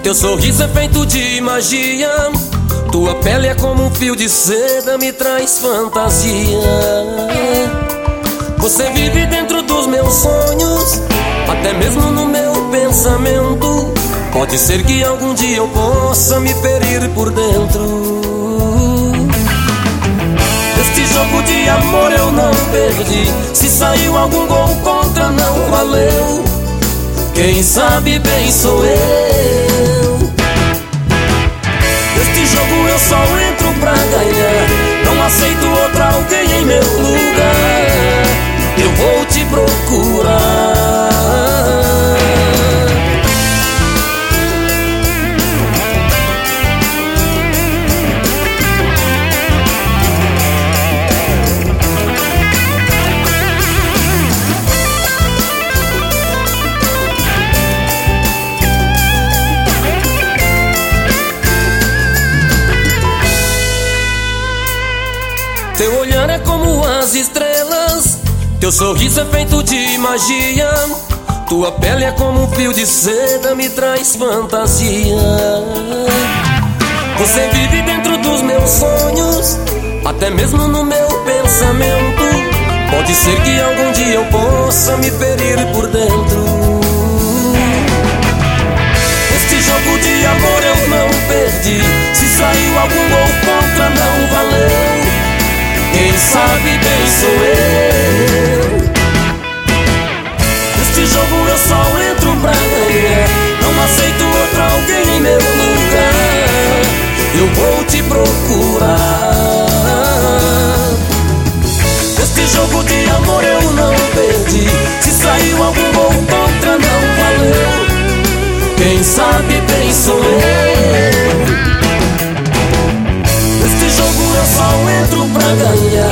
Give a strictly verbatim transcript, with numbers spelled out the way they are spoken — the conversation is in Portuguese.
Teu sorriso é feito de magia, tua pele é como um fio de seda, me traz fantasia. Você vive dentro dos meus sonhos, até mesmo no meu pensamento. Pode ser que algum dia eu possa me ferir por dentro. Este jogo de amor eu não perdi, se saiu algum gol contra não valeu. Quem sabe bem sou eu. Neste jogo eu só entro pra ganhar, não aceito outra alguém em meu lugar. Eu vou te procurar. Teu olhar é como as estrelas, teu sorriso é feito de magia, tua pele é como um fio de seda, me traz fantasia. Você vive dentro dos meus sonhos, até mesmo no meu pensamento. Pode ser que algum dia eu possa me ferir por dentro. Este jogo de amor eu não perdi, se saiu algum gol contra não valeu. Quem sabe bem sou eu. Neste jogo eu só entro pra ganhar, não aceito outra alguém em meu lugar. Eu vou te procurar. Neste jogo de amor eu não perdi, se saiu algum gol contra não valeu. Quem sabe bem sou eu. Neste jogo eu só entro pra ganhar,